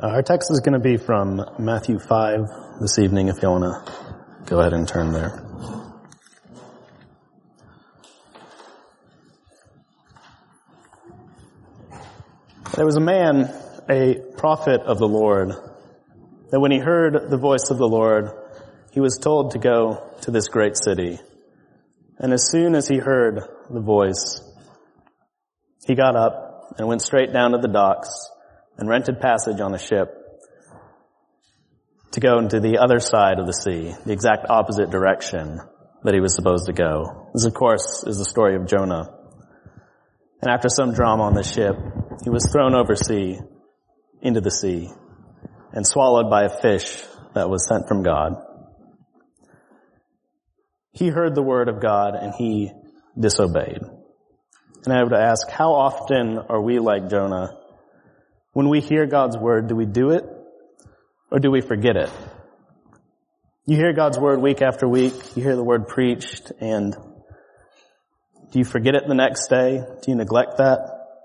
Our text is going to be from Matthew 5 this evening, if you want to go ahead and turn there. There was a man, a prophet of the Lord, that when he heard the voice of the Lord, he was told to go to this great city. And as soon as he heard the voice, he got up and went straight down to the docks and rented passage on a ship to go into the other side of the sea, the exact opposite direction that he was supposed to go. This, of course, is the story of Jonah. And after some drama on the ship, he was thrown into the sea and swallowed by a fish that was sent from God. He heard the word of God and he disobeyed. And I would ask, how often are we like Jonah? When we hear God's word, do we do it or do we forget it? You hear God's word week after week, you hear the word preached, and do you forget it the next day? Do you neglect that?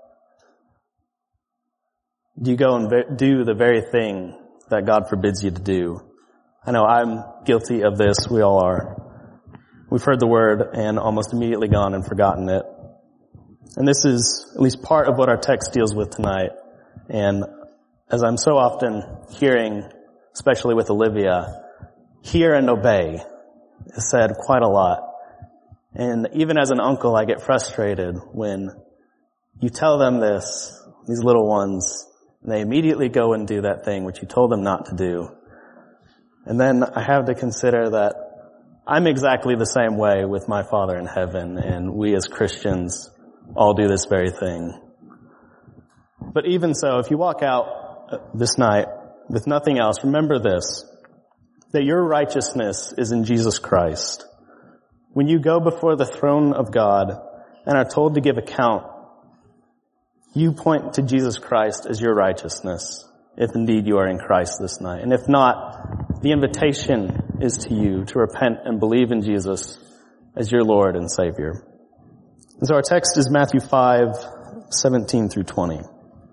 Do you go and do the very thing that God forbids you to do? I know I'm guilty of this. We all are. We've heard the word and almost immediately gone and forgotten it. And this is at least part of what our text deals with tonight. And as I'm so often hearing, especially with Olivia, hear and obey is said quite a lot. And even as an uncle, I get frustrated when you tell them this, these little ones, and they immediately go and do that thing which you told them not to do. And then I have to consider that I'm exactly the same way with my Father in heaven, and we as Christians all do this very thing. But even so, if you walk out this night with nothing else, remember this, that your righteousness is in Jesus Christ. When you go before the throne of God and are told to give account, you point to Jesus Christ as your righteousness, if indeed you are in Christ this night. And if not, the invitation is to you to repent and believe in Jesus as your Lord and Savior. And so our text is Matthew 5:17 through 20.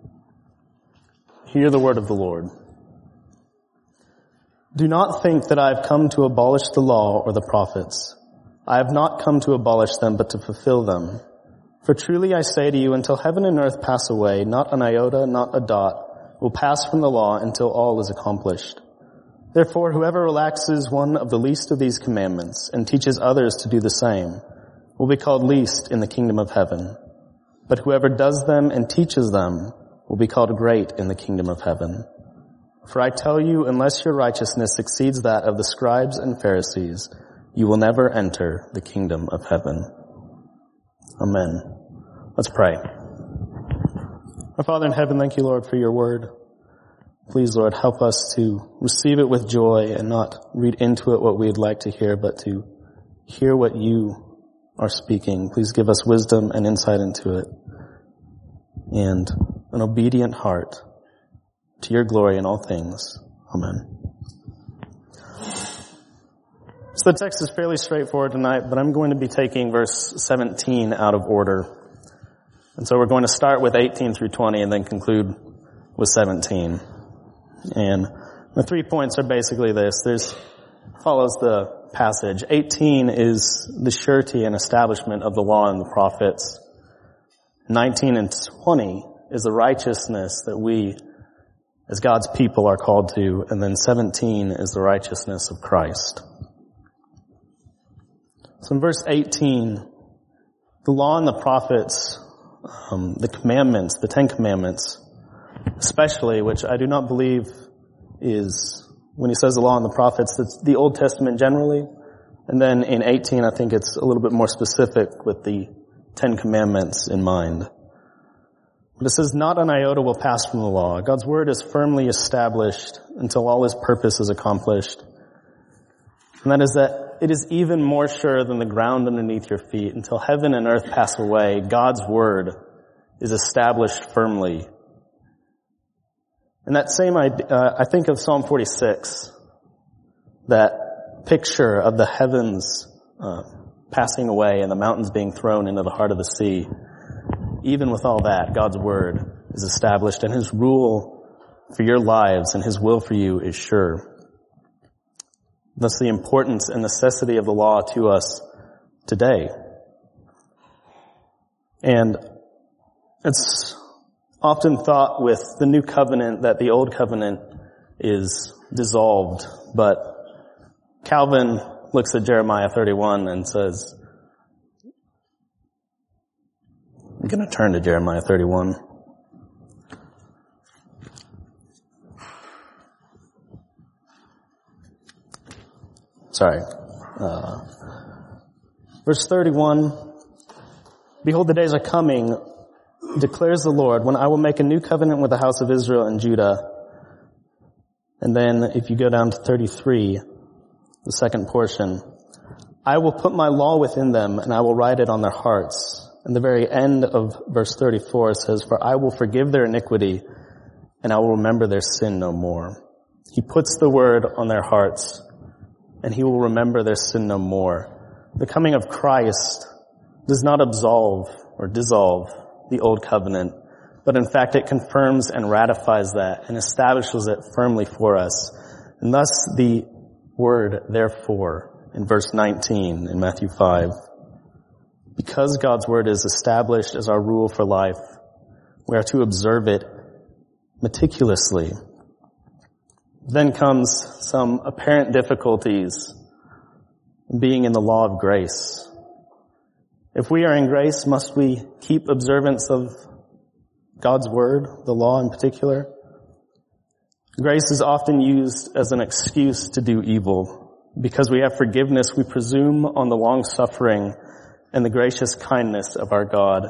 Hear the word of the Lord. Do not think that I have come to abolish the law or the prophets. I have not come to abolish them, but to fulfill them. For truly I say to you, until heaven and earth pass away, not an iota, not a dot, will pass from the law until all is accomplished. Therefore, whoever relaxes one of the least of these commandments and teaches others to do the same will be called least in the kingdom of heaven. But whoever does them and teaches them will be called great in the kingdom of heaven. For I tell you, unless your righteousness exceeds that of the scribes and Pharisees, you will never enter the kingdom of heaven. Amen. Let's pray. Our Father in heaven, thank you, Lord, for your word. Please, Lord, help us to receive it with joy and not read into it what we'd like to hear, but to hear what you are speaking. Please give us wisdom and insight into it and an obedient heart to your glory in all things. Amen. So the text is fairly straightforward tonight, but I'm going to be taking verse 17 out of order. And so we're going to start with 18 through 20 and then conclude with 17. And the 3 points are basically this. Follows the passage. 18 is the surety and establishment of the law and the prophets. 19 and 20 is the righteousness that we as God's people are called to. And then 17 is the righteousness of Christ. So in verse 18, the law and the prophets, the commandments, the 10 commandments, especially, which I do not believe is, when he says the law and the prophets, that's the Old Testament generally. And then in 18, I think it's a little bit more specific with the 10 commandments in mind. But it says, not an iota will pass from the law. God's word is firmly established until all his purpose is accomplished. And that is that it is even more sure than the ground underneath your feet. Until heaven and earth pass away, God's word is established firmly. And that same idea, I think of Psalm 46, that picture of the heavens passing away and the mountains being thrown into the heart of the sea. Even with all that, God's word is established and his rule for your lives, and his will for you is sure. Thus the importance and necessity of the law to us today. And it's often thought with the new covenant that the old covenant is dissolved, but Calvin looks at Jeremiah 31 and says, I'm going to turn to Jeremiah 31. Verse 31, behold, the days are coming, declares the Lord, when I will make a new covenant with the house of Israel and Judah. And then if you go down to 33, the second portion, I will put my law within them and I will write it on their hearts. And the very end of verse 34 says, for I will forgive their iniquity and I will remember their sin no more. He puts the word on their hearts and he will remember their sin no more. The coming of Christ does not absolve or dissolve the old covenant, but in fact it confirms and ratifies that and establishes it firmly for us. And thus the word therefore in verse 19 in Matthew 5. Because God's word is established as our rule for life, we are to observe it meticulously. Then comes some apparent difficulties in being in the law of grace. If we are in grace, must we keep observance of God's word, the law in particular? Grace is often used as an excuse to do evil. Because we have forgiveness, we presume on the long suffering and the gracious kindness of our God.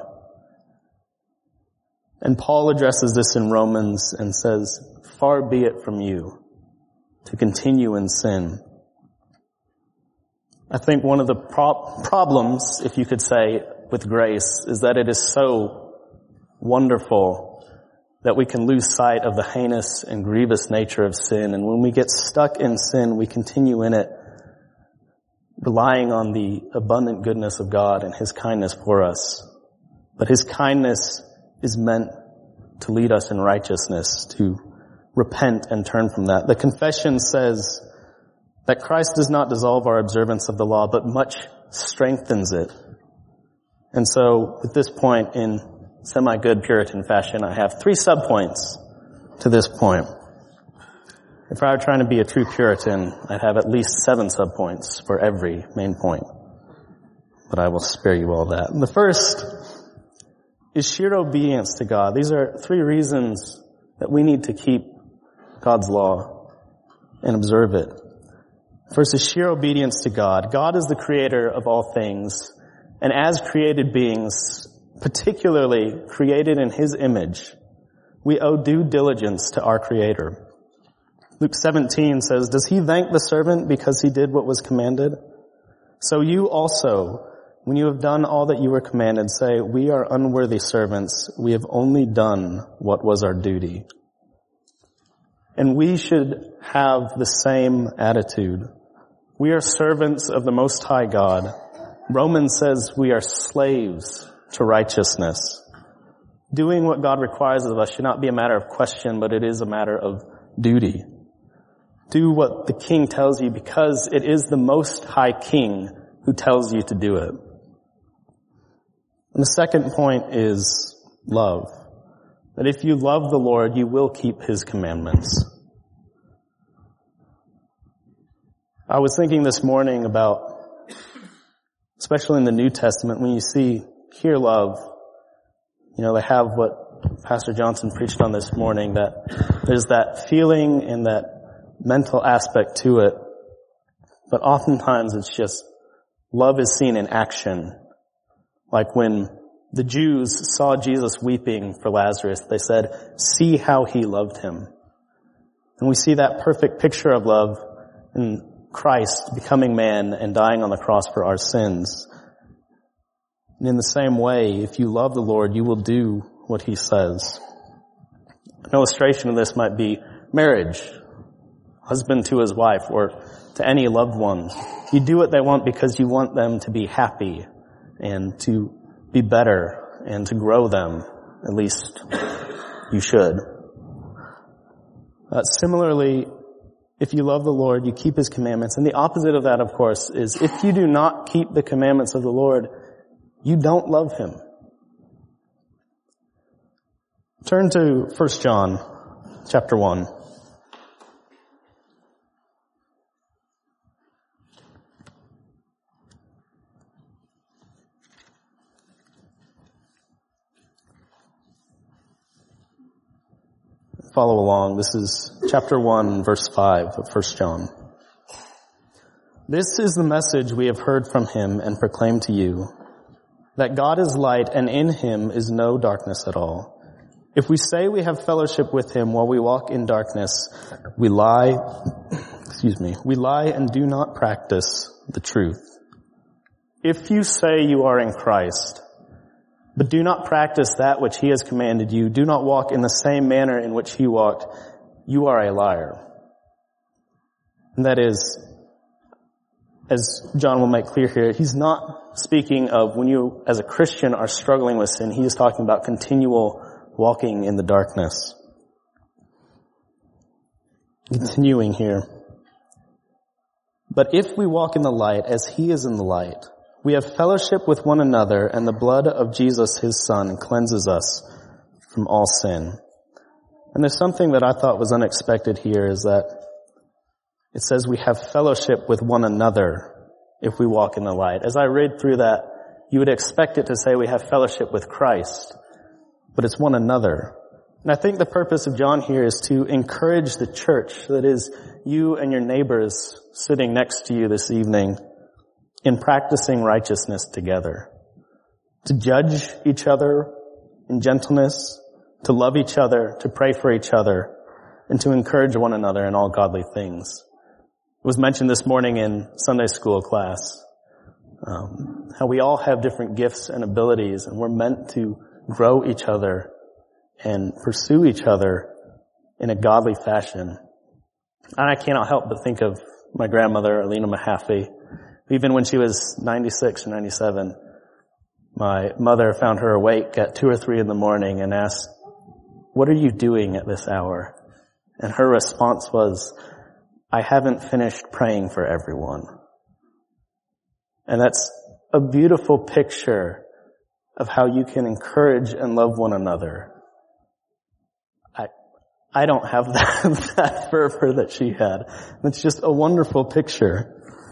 And Paul addresses this in Romans and says, far be it from you to continue in sin. I think one of the problems, if you could say, with grace is that it is so wonderful that we can lose sight of the heinous and grievous nature of sin. And when we get stuck in sin, we continue in it, relying on the abundant goodness of God and his kindness for us. But his kindness is meant to lead us in righteousness, to repent and turn from that. The confession says that Christ does not dissolve our observance of the law, but much strengthens it. And so, at this point, in semi-good Puritan fashion, I have 3 subpoints to this point. If I were trying to be a true Puritan, I'd have at least 7 subpoints for every main point. But I will spare you all that. And the first is sheer obedience to God. These are 3 reasons that we need to keep God's law and observe it. First is sheer obedience to God. God is the creator of all things, and as created beings, particularly created in his image, we owe due diligence to our Creator. Luke 17 says, does he thank the servant because he did what was commanded? So you also, when you have done all that you were commanded, say, we are unworthy servants. We have only done what was our duty. And we should have the same attitude. We are servants of the Most High God. Romans says we are slaves to righteousness. Doing what God requires of us should not be a matter of question, but it is a matter of duty. Do what the King tells you because it is the Most High King who tells you to do it. And the second point is love. That if you love the Lord, you will keep his commandments. I was thinking this morning about, especially in the New Testament, when you hear love, they have what Pastor Johnson preached on this morning, that there's that feeling and that mental aspect to it. But oftentimes it's just love is seen in action. Like when the Jews saw Jesus weeping for Lazarus, they said, see how he loved him. And we see that perfect picture of love in Christ becoming man and dying on the cross for our sins. And in the same way, if you love the Lord, you will do what he says. An illustration of this might be marriage. Husband to his wife or to any loved one. You do what they want because you want them to be happy and to be better and to grow them. At least you should. Similarly, if you love the Lord, you keep His commandments. And the opposite of that, of course, is if you do not keep the commandments of the Lord, you don't love Him. Turn to 1 John chapter 1. Follow along. This is chapter 1, verse 5 of 1 John. This is the message we have heard from Him and proclaimed to you, that God is light and in Him is no darkness at all. If we say we have fellowship with Him while we walk in darkness, we lie and do not practice the truth. If you say you are in Christ, but do not practice that which He has commanded you, do not walk in the same manner in which He walked, you are a liar. And that is, as John will make clear here, he's not speaking of when you, as a Christian, are struggling with sin. He is talking about continual walking in the darkness. Continuing here. But if we walk in the light as He is in the light, we have fellowship with one another, and the blood of Jesus, His Son, cleanses us from all sin. And there's something that I thought was unexpected here, is that it says we have fellowship with one another if we walk in the light. As I read through that, you would expect it to say we have fellowship with Christ, but it's one another. And I think the purpose of John here is to encourage the church, that is, you and your neighbors sitting next to you this evening, in practicing righteousness together, to judge each other in gentleness, to love each other, to pray for each other, and to encourage one another in all godly things. It was mentioned this morning in Sunday school class, how we all have different gifts and abilities, and we're meant to grow each other and pursue each other in a godly fashion. And I cannot help but think of my grandmother, Alina Mahaffey. Even when she was 96 or 97, my mother found her awake at 2 or 3 in the morning and asked, "What are you doing at this hour?" And her response was, "I haven't finished praying for everyone." And that's a beautiful picture of how you can encourage and love one another. I don't have that fervor that she had. It's just a wonderful picture.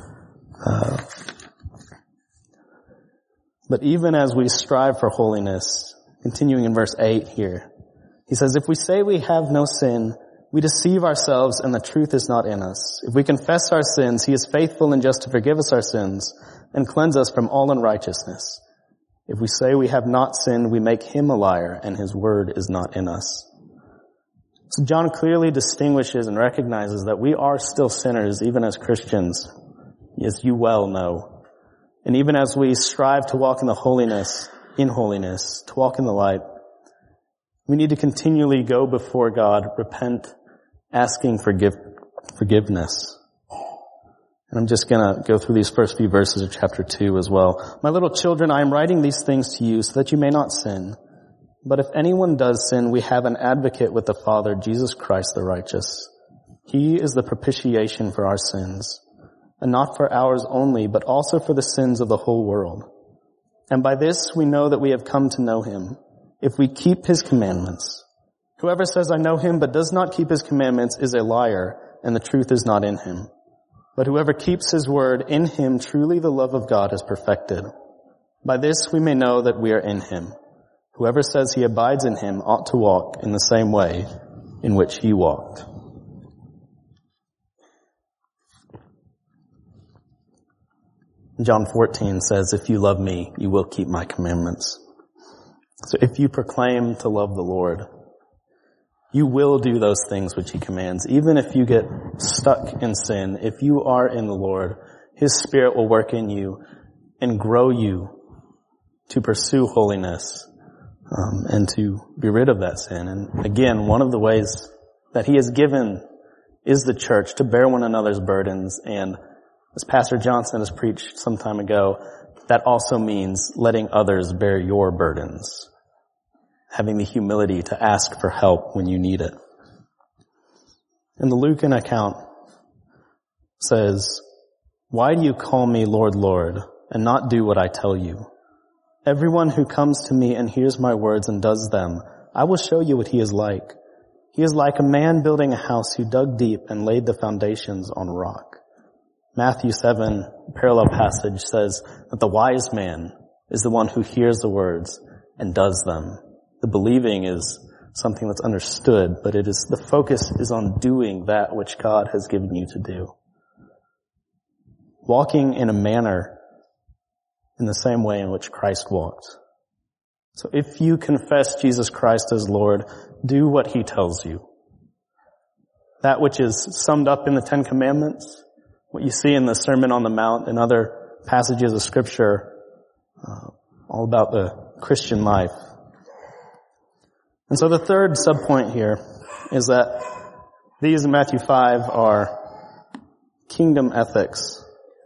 But even as we strive for holiness, continuing in verse 8 here, he says, if we say we have no sin, we deceive ourselves and the truth is not in us. If we confess our sins, He is faithful and just to forgive us our sins and cleanse us from all unrighteousness. If we say we have not sinned, we make Him a liar and His word is not in us. So John clearly distinguishes and recognizes that we are still sinners, even as Christians, as you well know. And even as we strive to walk in holiness, to walk in the light, we need to continually go before God, repent, asking forgiveness. And I'm just going to go through these first few verses of chapter 2 as well. My little children, I am writing these things to you so that you may not sin. But if anyone does sin, we have an advocate with the Father, Jesus Christ the righteous. He is the propitiation for our sins, and not for ours only, but also for the sins of the whole world. And by this we know that we have come to know Him, if we keep His commandments. Whoever says, I know Him, but does not keep His commandments is a liar, and the truth is not in him. But whoever keeps His word, in him truly the love of God is perfected. By this we may know that we are in Him. Whoever says he abides in Him ought to walk in the same way in which He walked. John 14 says, if you love me, you will keep my commandments. So if you proclaim to love the Lord, you will do those things which He commands. Even if you get stuck in sin, if you are in the Lord, His Spirit will work in you and grow you to pursue holiness, and to be rid of that sin. And again, one of the ways that He has given is the church to bear one another's burdens. And as Pastor Johnson has preached some time ago, that also means letting others bear your burdens, having the humility to ask for help when you need it. And the Lucan account says, "Why do you call me Lord, Lord, and not do what I tell you? Everyone who comes to me and hears my words and does them, I will show you what he is like. He is like a man building a house who dug deep and laid the foundations on rock." Matthew 7, parallel passage, says that the wise man is the one who hears the words and does them. The believing is something that's understood, but the focus is on doing that which God has given you to do. Walking in a manner in the same way in which Christ walked. So if you confess Jesus Christ as Lord, do what he tells you. That which is summed up in the Ten Commandments, what you see in the Sermon on the Mount and other passages of Scripture, all about the Christian life. And so the third subpoint here is that these in Matthew 5 are kingdom ethics.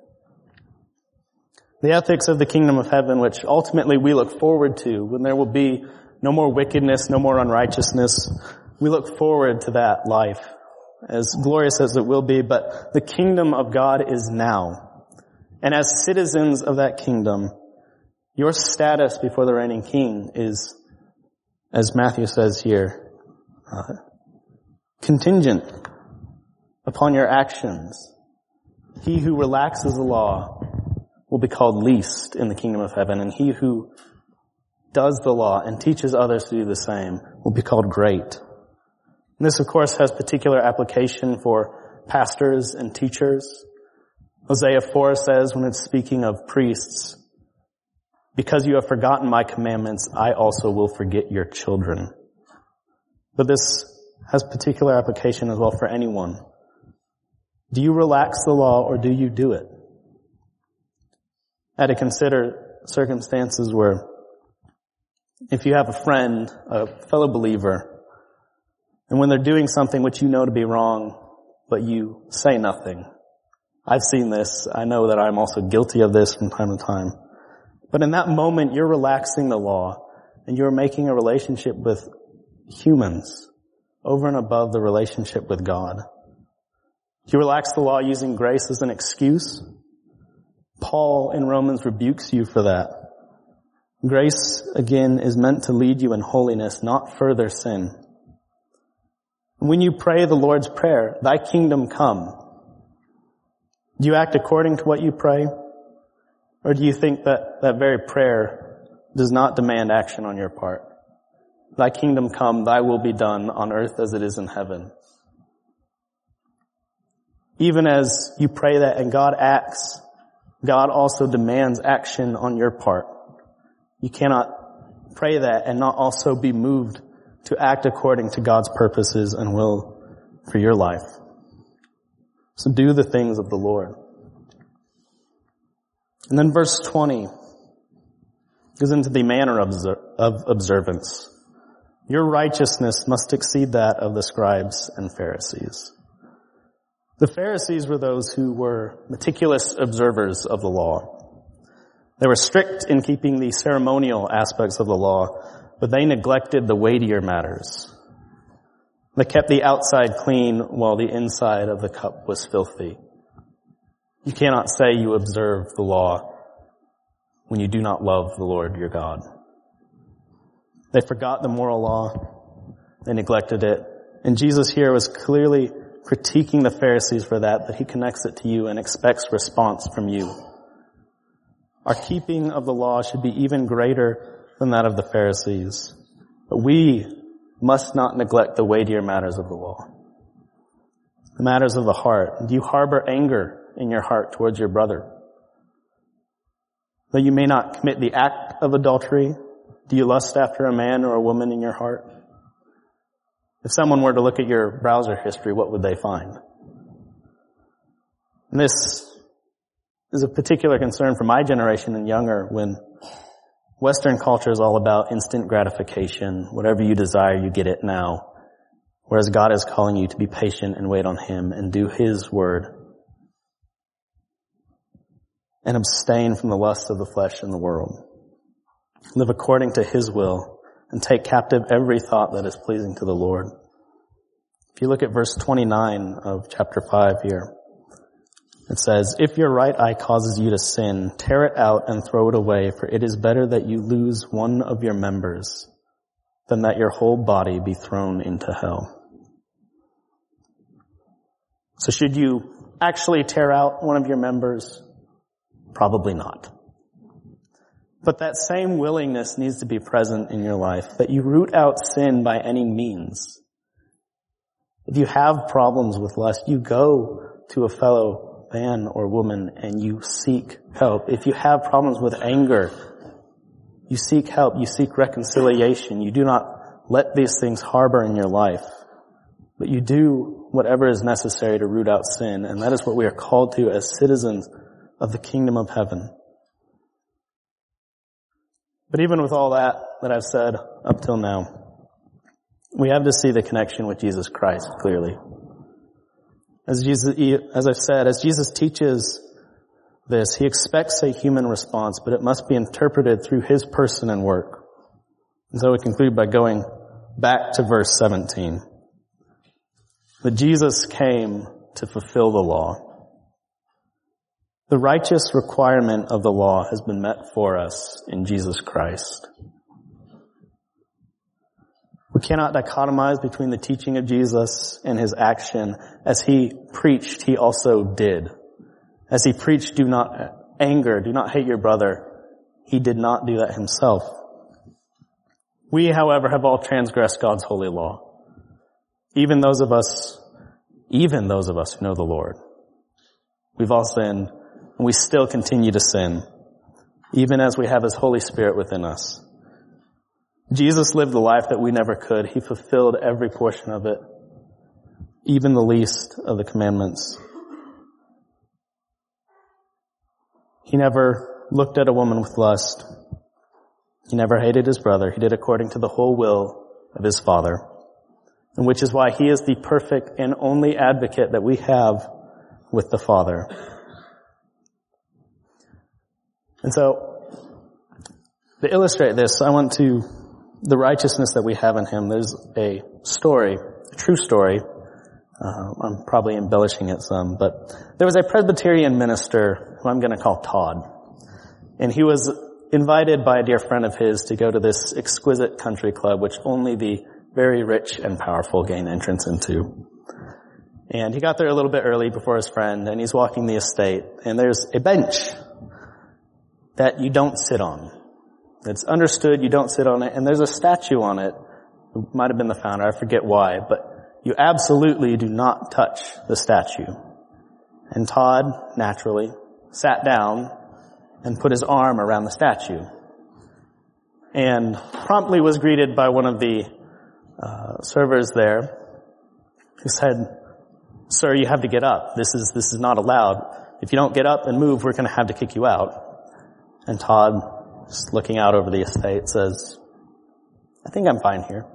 The ethics of the kingdom of heaven, which ultimately we look forward to when there will be no more wickedness, no more unrighteousness. We look forward to that life, as glorious as it will be, but the kingdom of God is now. And as citizens of that kingdom, your status before the reigning king is, as Matthew says here, contingent upon your actions. He who relaxes the law will be called least in the kingdom of heaven, and he who does the law and teaches others to do the same will be called great. And this, of course, has particular application for pastors and teachers. Hosea 4 says, when it's speaking of priests, "Because you have forgotten my commandments, I also will forget your children." But this has particular application as well for anyone. Do you relax the law or do you do it? I had to consider circumstances where if you have a friend, a fellow believer, and when they're doing something which you know to be wrong, but you say nothing. I've seen this. I know that I'm also guilty of this from time to time. But in that moment, you're relaxing the law, and you're making a relationship with humans over and above the relationship with God. You relax the law using grace as an excuse. Paul in Romans rebukes you for that. Grace, again, is meant to lead you in holiness, not further sin. When you pray the Lord's Prayer, "Thy kingdom come," do you act according to what you pray? Or do you think that that very prayer does not demand action on your part? "Thy kingdom come, thy will be done on earth as it is in heaven." Even as you pray that and God acts, God also demands action on your part. You cannot pray that and not also be moved to act according to God's purposes and will for your life. So do the things of the Lord. And then verse 20 goes into the manner of observance. Your righteousness must exceed that of the scribes and Pharisees. The Pharisees were those who were meticulous observers of the law. They were strict in keeping the ceremonial aspects of the law, but they neglected the weightier matters. They kept the outside clean while the inside of the cup was filthy. You cannot say you observe the law when you do not love the Lord your God. They forgot the moral law. They neglected it. And Jesus here was clearly critiquing the Pharisees for that, but he connects it to you and expects response from you. Our keeping of the law should be even greater than that of the Pharisees. But we must not neglect the weightier matters of the law. The matters of the heart. Do you harbor anger in your heart towards your brother? Though you may not commit the act of adultery, do you lust after a man or a woman in your heart? If someone were to look at your browser history, what would they find? And this is a particular concern for my generation and younger, when Western culture is all about instant gratification. Whatever you desire, you get it now. Whereas God is calling you to be patient and wait on Him and do His word. And abstain from the lusts of the flesh and the world. Live according to His will and take captive every thought that is pleasing to the Lord. If you look at verse 29 of chapter 5 here, it says, "If your right eye causes you to sin, tear it out and throw it away, for it is better that you lose one of your members than that your whole body be thrown into hell." So should you actually tear out one of your members? Probably not. But that same willingness needs to be present in your life, that you root out sin by any means. If you have problems with lust, you go to a fellow man or woman and you seek help. If you have problems with anger, you seek help, you seek reconciliation. You do not let these things harbor in your life, but you do whatever is necessary to root out sin, and that is what we are called to as citizens of the kingdom of heaven. But even with all that I've said up till now, we have to see the connection with Jesus Christ clearly. As I've said, as Jesus teaches this, he expects a human response, but it must be interpreted through his person and work. And so we conclude by going back to verse 17. That Jesus came to fulfill the law. The righteous requirement of the law has been met for us in Jesus Christ. We cannot dichotomize between the teaching of Jesus and his action. As he preached, he also did. As he preached, do not anger, do not hate your brother, he did not do that himself. We, however, have all transgressed God's holy law. Even those of us who know the Lord. We've all sinned, and we still continue to sin, even as we have his Holy Spirit within us. Jesus lived the life that we never could. He fulfilled every portion of it, even the least of the commandments. He never looked at a woman with lust. He never hated his brother. He did according to the whole will of his Father, and which is why he is the perfect and only advocate that we have with the Father. And so, to illustrate this, I want to the righteousness that we have in him. There's a story, a true story. I'm probably embellishing it some, but there was a Presbyterian minister who I'm going to call Todd. And he was invited by a dear friend of his to go to this exquisite country club, which only the very rich and powerful gain entrance into. And he got there a little bit early before his friend, and he's walking the estate, and there's a bench that you don't sit on. It's understood you don't sit on it, and there's a statue on it, who might have been the founder, I forget why, but you absolutely do not touch the statue. And Todd, naturally, sat down and put his arm around the statue, and promptly was greeted by one of the servers there, who said, "Sir, you have to get up. This is not allowed. If you don't get up and move, we're going to have to kick you out." And Todd, just looking out over the estate, says, "I think I'm fine here."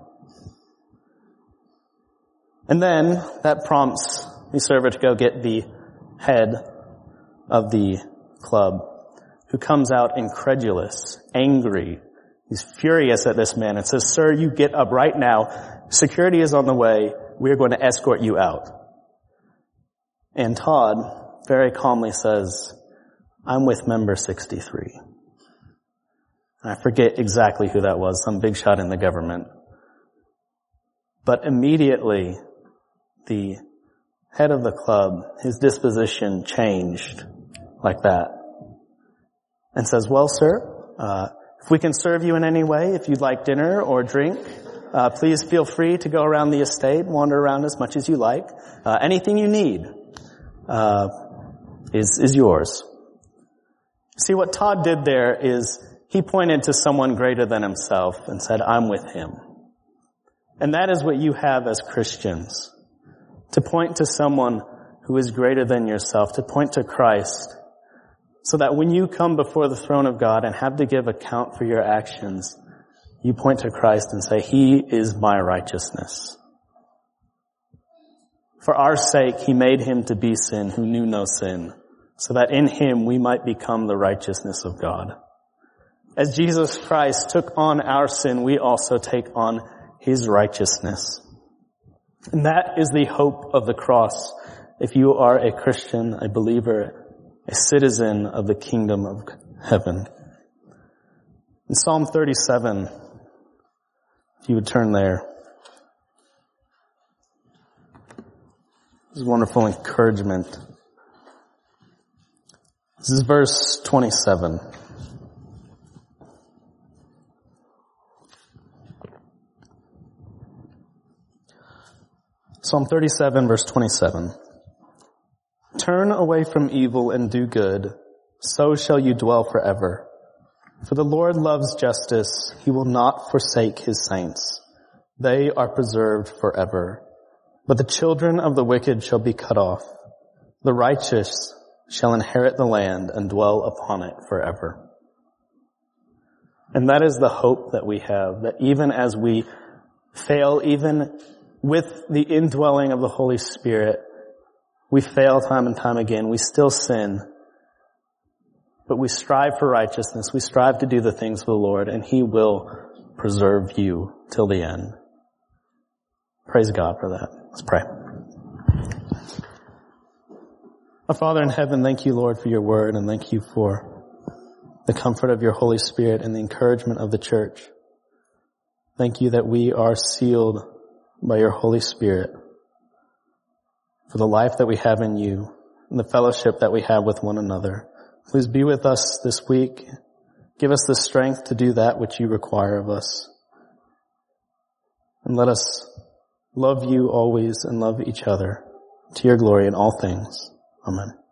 And then that prompts the server to go get the head of the club, who comes out incredulous, angry. He's furious at this man and says, "Sir, you get up right now. Security is on the way. We are going to escort you out." And Todd very calmly says, "I'm with member 63. I forget exactly who that was, some big shot in the government. But immediately, the head of the club, his disposition changed like that. And says, "Well, sir, if we can serve you in any way, if you'd like dinner or drink, please feel free to go around the estate, wander around as much as you like. Anything you need is yours." See, what Todd did there is he pointed to someone greater than himself and said, "I'm with him." And that is what you have as Christians. To point to someone who is greater than yourself, to point to Christ, so that when you come before the throne of God and have to give account for your actions, you point to Christ and say, "He is my righteousness." For our sake, he made him to be sin who knew no sin, so that in him we might become the righteousness of God. As Jesus Christ took on our sin, we also take on his righteousness. And that is the hope of the cross. If you are a Christian, a believer, a citizen of the kingdom of heaven. In Psalm 37, if you would turn there. This is wonderful encouragement. This is verse 27. Psalm 37, verse 27. Turn away from evil and do good, so shall you dwell forever. For the Lord loves justice, he will not forsake his saints. They are preserved forever. But the children of the wicked shall be cut off. The righteous shall inherit the land and dwell upon it forever. And that is the hope that we have, that even as we fail, even with the indwelling of the Holy Spirit, we fail time and time again. We still sin. But we strive for righteousness. We strive to do the things of the Lord, and he will preserve you till the end. Praise God for that. Let's pray. Our Father in heaven, thank you, Lord, for your word, and thank you for the comfort of your Holy Spirit and the encouragement of the church. Thank you that we are sealed by your Holy Spirit for the life that we have in you and the fellowship that we have with one another. Please be with us this week. Give us the strength to do that which you require of us. And let us love you always and love each other to your glory in all things. Amen.